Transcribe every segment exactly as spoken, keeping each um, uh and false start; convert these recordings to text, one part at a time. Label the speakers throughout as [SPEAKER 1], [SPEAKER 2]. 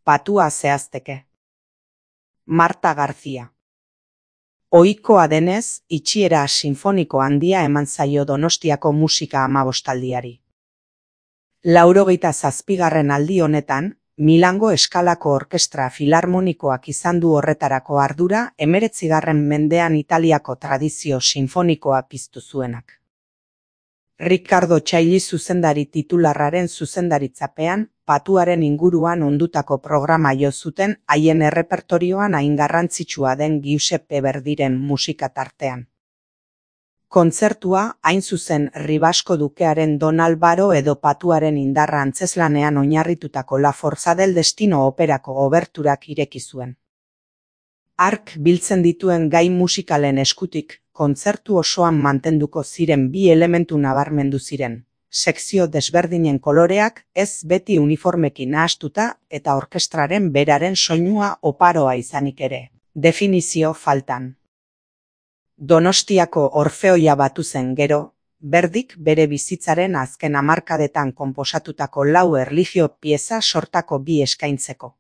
[SPEAKER 1] patua zehazteke. Marta García. Ohikoa denez, itxiera sinfoniko handia eman zaio Donostiako musika hamabostaldiari. Laurogeita zazpigarren aldi honetan, Milango eskalako orkestra filarmonikoak izan du horretarako ardura hemeretzigarren mendean Italiako tradizio sinfonikoa piztu zuenak. Riccardo Chailly zuzendari titularraren zuzendaritzapean, patuaren inguruan ondutako programa jo zuten haien errepertorioan hain garrantzitsua den Giuseppe Verdiren musika tartean. Kontzertua, hain zuzen Ribasko dukearen Don Alvaro edo patuaren indarra antzeslanean oinarritutako La Forza del Destino operako oberturak ireki zuen. Hark biltzen dituen gai musikalen eskutik, kontzertu osoan mantenduko ziren bi elementu nabarmendu ziren, sekzio desberdinen koloreak ez beti uniformekin nahastuta eta orkestraren beraren soinua oparoa izanik ere, definizio faltan. Donostiako Orfeoia batu zen gero, Verdik bere bizitzaren azken hamarkadetan konposatutako lau erlijio pieza sortako bi eskaintzeko.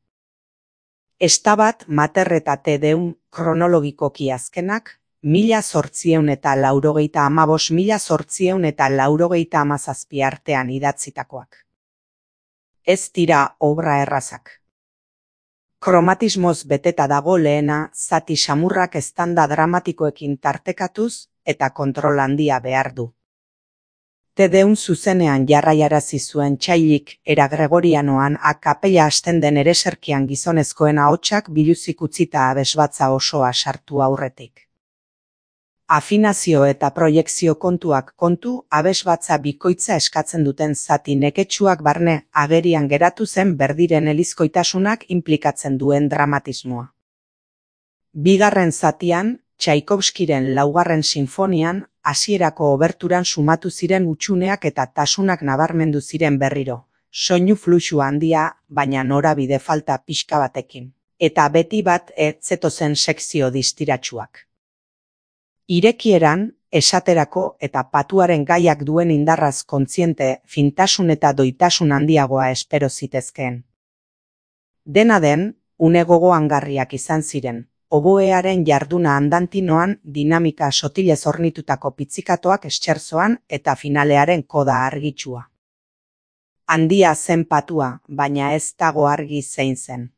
[SPEAKER 1] Estabat Mater eta Te Deum kronologikoki azkenak, mila zortziehun eta laurogeita hamabost mila zortziehun eta laurogeita hamazazpi artean idatzitakoak. Ez dira obra errazak. Kromatismoz beteta dago lehena, zati samurrak eztanda dramatikoekin tartekatuz eta kontrol handia behar du. Te Deum zuzenean jarraiarazi zuen Chaillyk era Gregorianoan a kapella hasten den ereserkian gizonezkoen ahotsak biluzik utzita abesbatza osoa sartu aurretik. Afinazio eta proiekzio kontuak kontu, abesbatza bikoitza eskatzen duten zati neketsuak barne agerian geratu zen Verdiren elizkoitasunak inplikatzen duen dramatismoa. Bigarren zatian, Tchaikovskiren laugarren sinfonian, hasierako oberturan sumatu ziren hutsuneak eta tasunak nabarmendu ziren berriro, soinu fluxu handia, baina norabide falta pixka batekin, eta beti bat ez zetozen sekzio distiratsuak. Irekieran, esaterako eta patuaren gaiak duen indarraz kontziente fintasun eta doitasun handiagoa espero zitezkeen. Dena den, une gogoangarriak izan ziren, oboearen jarduna andantinoan dinamika sotilez hornitutako pitzikatoak esterzoan eta finalearen koda argitsua. Handia zen patua, baina ez dago argi zein zen.